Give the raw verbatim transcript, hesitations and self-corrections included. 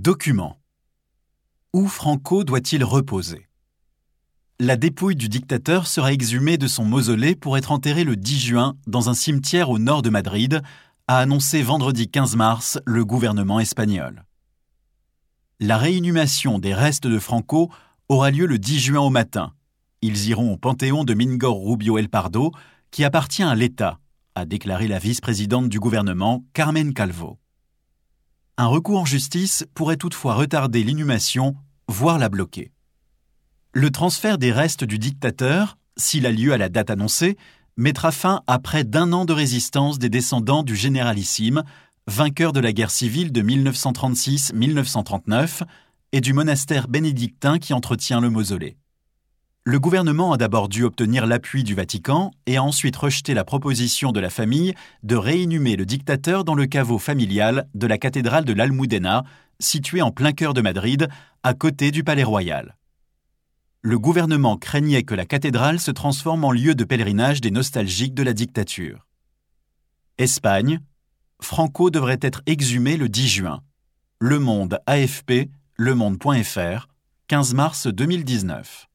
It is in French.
Document. Où Franco doit-il reposer? La dépouille du dictateur sera exhumée de son mausolée pour être enterrée le dix juin dans un cimetière au nord de Madrid, a annoncé vendredi quinze mars le gouvernement espagnol. La réinhumation des restes de Franco aura lieu le dix juin au matin. Ils iront au Panthéon de Mingo Rubio El Pardo, qui appartient à l'État, a déclaré la vice-présidente du gouvernement, Carmen Calvo. Un recours en justice pourrait toutefois retarder l'inhumation, voire la bloquer. Le transfert des restes du dictateur, s'il a lieu à la date annoncée, mettra fin à près d'un an de résistance des descendants du généralissime, vainqueur de la guerre civile de mille neuf cent trente-six à mille neuf cent trente-neuf, et du monastère bénédictin qui entretient le mausolée. Le gouvernement a d'abord dû obtenir l'appui du Vatican et a ensuite rejeté la proposition de la famille de réinhumer le dictateur dans le caveau familial de la cathédrale de l'Almudena, située en plein cœur de Madrid, à côté du Palais Royal. Le gouvernement craignait que la cathédrale se transforme en lieu de pèlerinage des nostalgiques de la dictature. Espagne. Franco devrait être exhumé le dix juin. Le Monde A F P, lemonde point F R, quinze mars deux mille dix-neuf.